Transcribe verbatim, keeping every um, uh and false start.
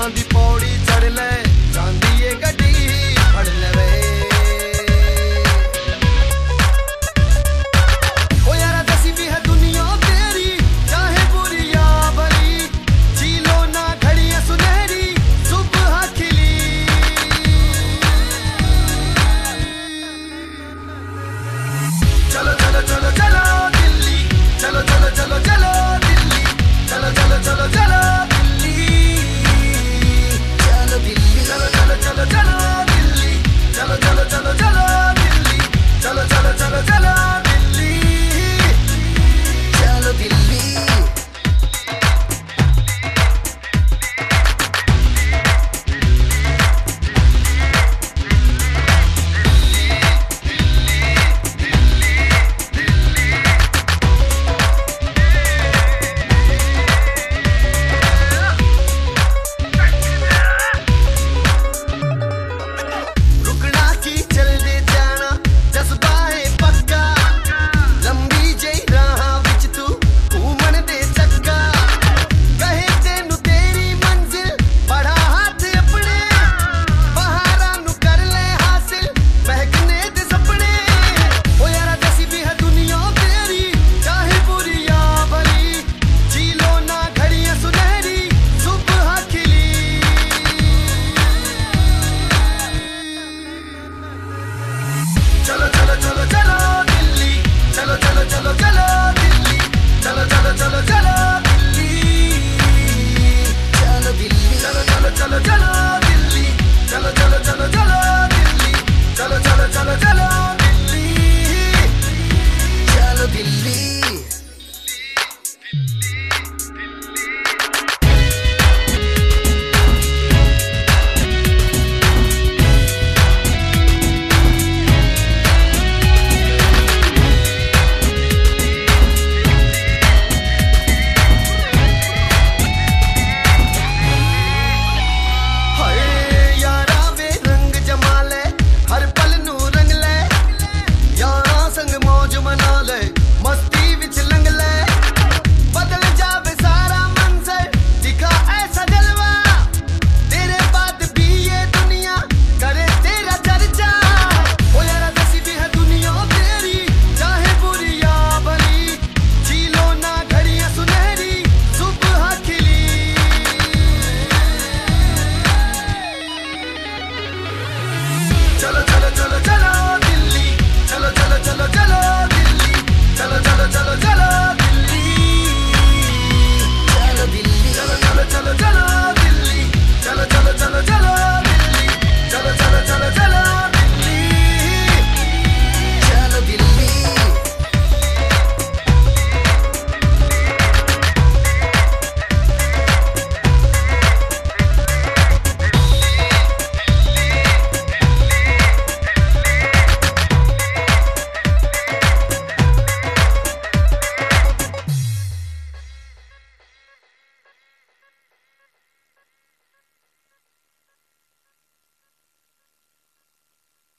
दी पौड़ी चढ़ ले जांदी ये गड्डी फड़ ले ओ यारा दसी भी है दुनिया तेरी चाहे बुरी या भली जी लो ना घड़ियां सुनहरी सुबह खिली चलो चलो चलो चलो दिल्ली चलो चलो चलो चलो दिल्ली चलो चलो चलो चलो दिल्ली चलो दिल्ली चलो चलो चलो चलो दिल्ली चलो चलो चलो चलो दिल्ली चलो चलो चलो चलो दिल्ली चलो दिल्ली चलो चलो चलो चलो दिल्ली चलो चलो चलो चलो दिल्ली चलो चलो चलो चलो दिल्ली चलो दिल्ली चलो चलो चलो